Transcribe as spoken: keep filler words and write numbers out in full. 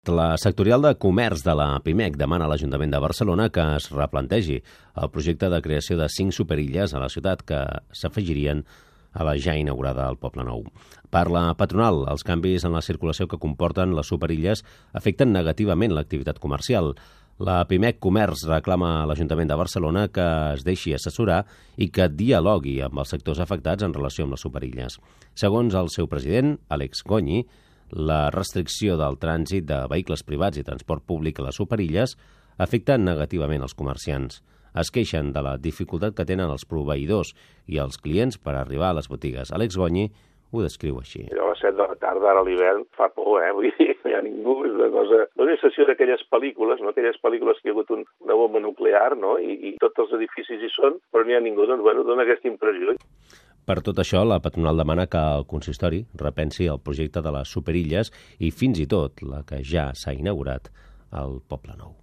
La sectorial de comerç de la Pimec demana a l'Ajuntament de Barcelona que es replantegi el projecte de creació de cinc superilles a la ciutat que s'afegirien a la ja inaugurada al Poble Nou. Per la patronal, els canvis en la circulació que comporten les superilles afecten negativament l'activitat comercial. La Pimec Comerç reclama a l'Ajuntament de Barcelona que es deixi assessorar i que dialogui amb els sectors afectats en relació amb les superilles. Segons el seu president, Àlex Gonyi, la restricció del trànsit de vehicles privats i transport públic a les superilles afecta negativament els comerciants. Es queixen de la dificultat que tenen els proveïdors i els clients per arribar a les botigues. Àlex Gonyi ho descriu així. A les set de la tarda, ara a l'hivern, fa por, eh? Vull dir, no hi ha ningú, és una cosa... Una sensació d'aquelles pel·lícules, no? Aquelles pel·lícules que hi ha hagut un, una bomba nuclear, no? I, i tots els edificis hi són, però no hi ha ningú, doncs, bueno, dona aquesta impressió. Per tot això, la patronal demana que el consistori repensi el projecte de les superilles i fins i tot la que ja s'ha inaugurat al Poble Nou.